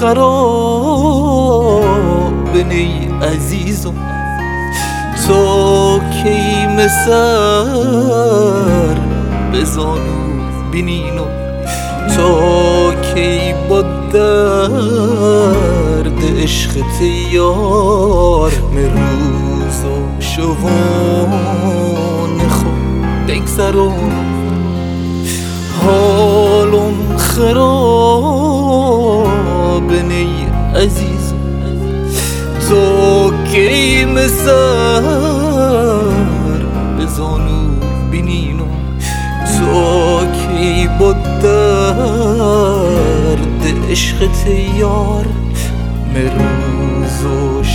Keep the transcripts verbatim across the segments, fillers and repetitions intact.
خراب نی عزیزم، تو کی مسر بزانو بینینو، تو کی با درد عشقت یار مروز و شوان خود بگذرم. حالم خراب نی عزیزم، تو کی مسر بزانو بینینو، تو کی با درد عشقت یار مروز و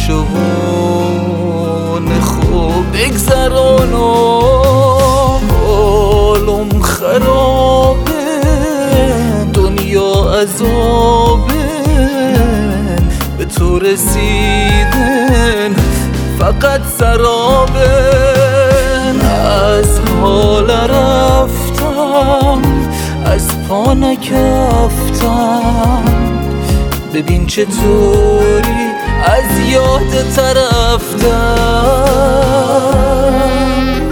شوان خوب بگذرانم. حالم خرابه، دنیا عذابه، به تو رسیدن فقط سرابن. از حال رفتم، از پا نکفتم، ببین چطوری از یادت رفتم.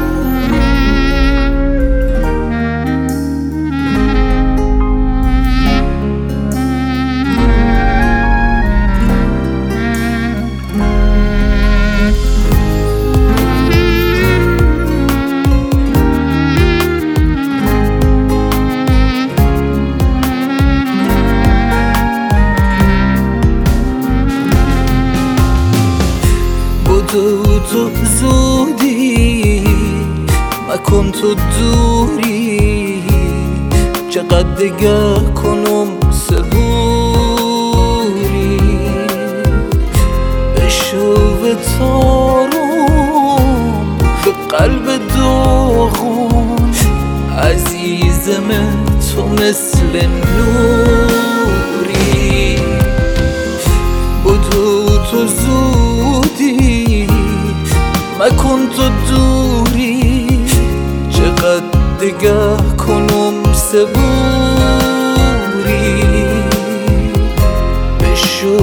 تو تو زودی مکن تو دوری، چقدر دگه کنم صبوری، بشو تارم به قلب داغون. عزیزم تو مثل نوری، بدو تو زودی مکن تو دوری، چقدر دگه کنم صبوری، بشو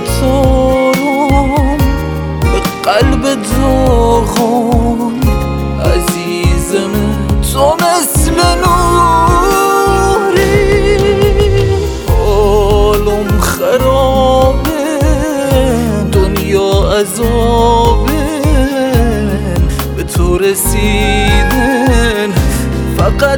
تارم به قلب داغون. عزیزم تو مثل نوری، حالم خرابه، دنیا عذابه، تو رسیدن فقط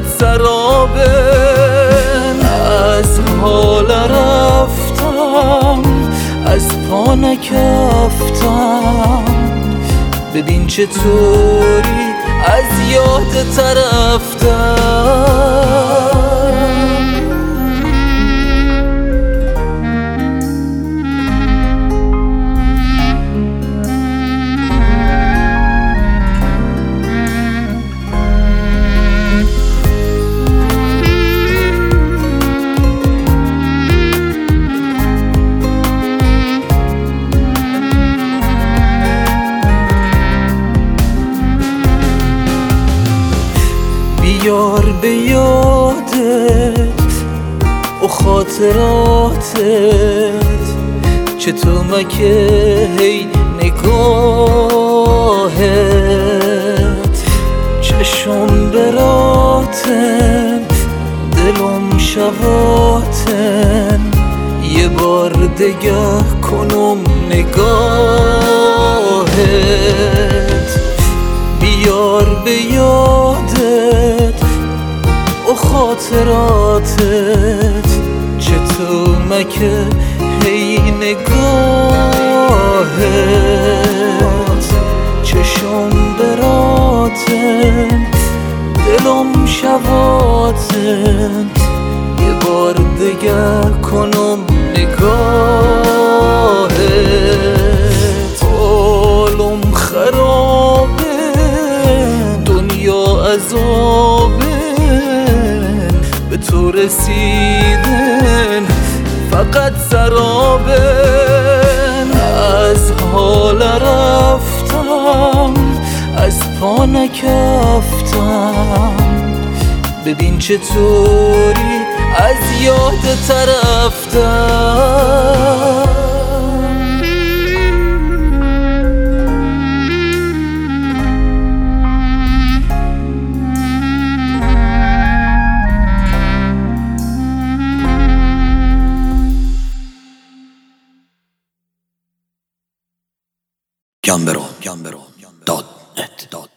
سرابن. از حال رفتم، از پا نکفتم، ببین چطوری از یادت رفتم. بیار به یادت و خاطراتت، چه تو مکه هی نگاهت، چشم براتن دلم شواتن، یه بار دگه کنم نگاهت. بیار به یادت و خاطراتت، چه تو مکه هی نگاهت، چشم براتن دلم شواتن، یه بار دگه کنم نگاهت. حالم خرابه، دنیا عذابه، به تو رسیدن فقط سرابن. از حال رفتم، از پا نکفتم، ببین چطوری از یادت رفتم. گمبرو دات نت